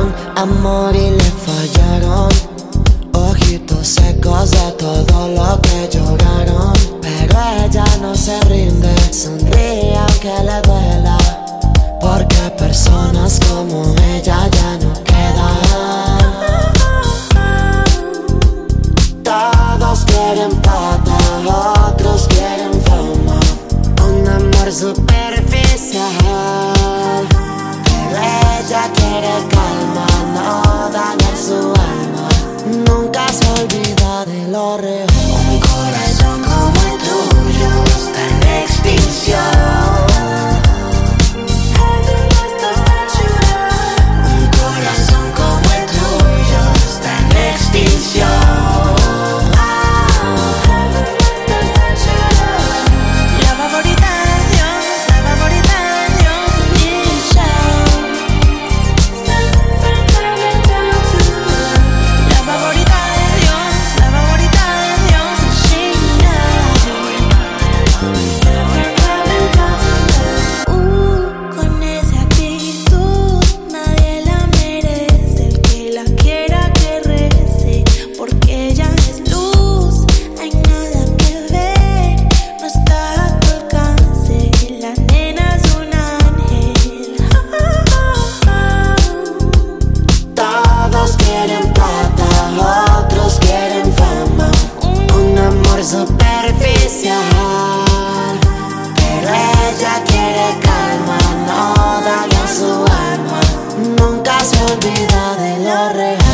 amor y le fallaron. Ojitos secos de todo lo que lloraron. Pero ella no se rinde, sonríe aunque le duela, porque personas como ella ya no quedan. Todos quieren plata, otros quieren fama, un amor superficial. Pero ella quiere calma, no dañar su alma, nunca se olvida de lo real. Un corazón como el tuyo está en extinción. Un corazón como el tuyo está en extinción. Superficial, pero ella quiere calma, no daña su alma, nunca se olvida de lo real.